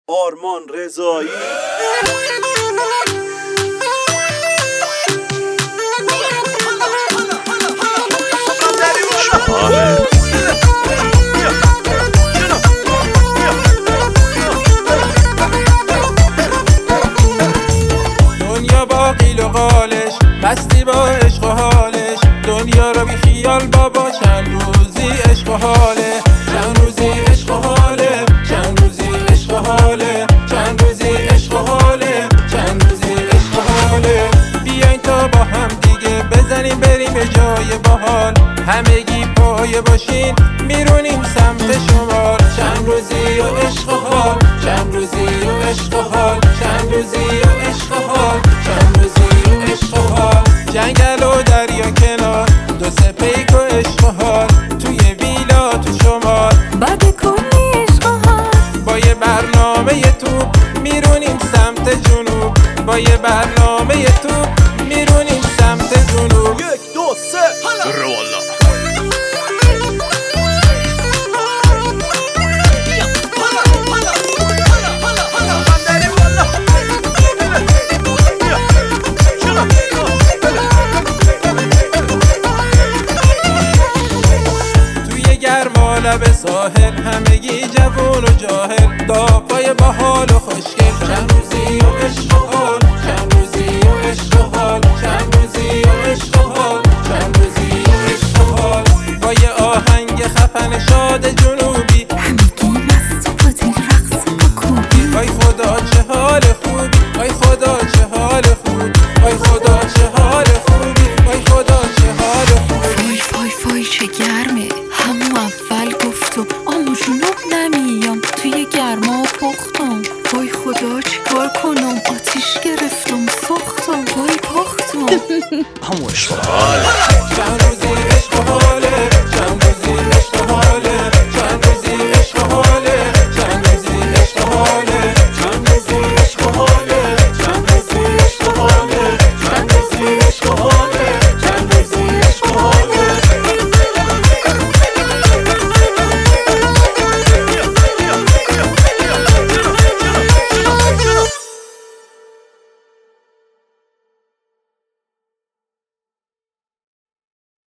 آرمان رضایی. دنیا با قیل و قالش، مستی با عشق و حالش. دنیا رو بی خیال بابا، چند روزی عشق و حاله، چند روزی عشق و حاله، چند روزی عشق و حاله، چند روزی عشق و حاله، چند روزی عشق و حاله. بیاین تا با هم دیگه بزنیم بریم به جای باحال، همگی پایه باشین میرونیم سمت شمال. چند روزی و عشق و حال، چند روزی و عشق و حال، چند روزی و عشق و حال، چند روزی و عشق و حال. جنگل و دریا کنار، دو سه پیک و عشق و حال، توی ویلا تو شمال بعد کلی عشق و حال. با یه برنامه توپ میرونیم سمت جنوب، با یه برنامه توپ میرونیم سمت جنوب. 1 2 3 رو والا. لب ساحل همگی جوون و جاهل، دافای باحال و خوشگل. چند روزی و عشق و